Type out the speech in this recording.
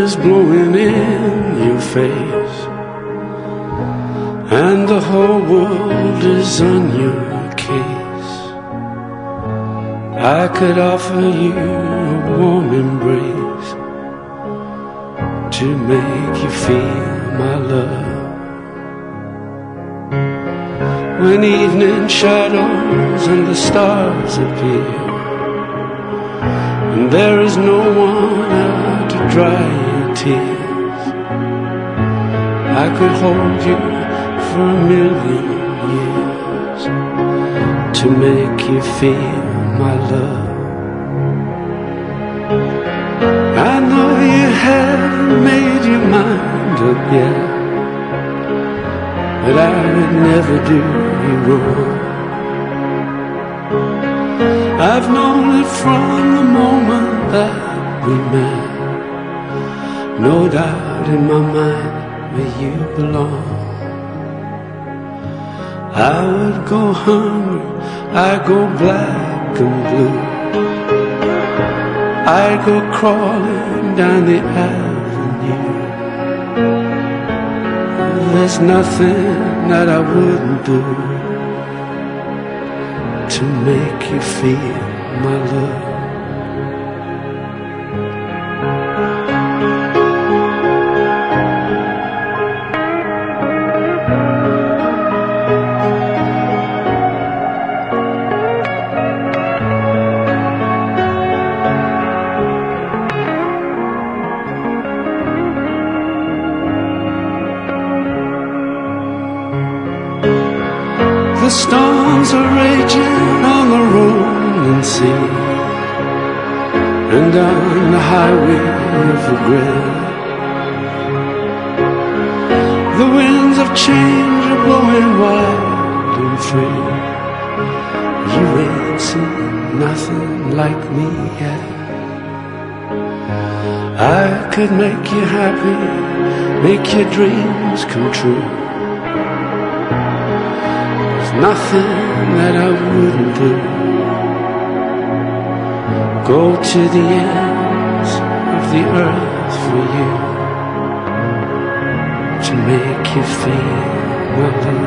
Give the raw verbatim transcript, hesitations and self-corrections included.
is blowing in your face, and the whole world is on your case. I could offer you a warm embrace to make you feel my love. When evening shadows and the stars appear, and there is no one out to dry your tears, I could hold you for a million years to make you feel my love. I know you haven't made your mind up yet, but I would never do you wrong. I've known it from the moment that we met, no doubt in my mind where you belong. I would go hungry, I'd go black and blue, I'd go crawling down the avenue. There's nothing that I wouldn't do to make you feel my love. The storms are raging on the rolling sea, and on the highway of regret, the winds of change are blowing wild and free. You ain't seen nothing like me yet. I could make you happy, make your dreams come true. Nothing that I wouldn't do. Go to the ends of the earth for you to make you feel my love.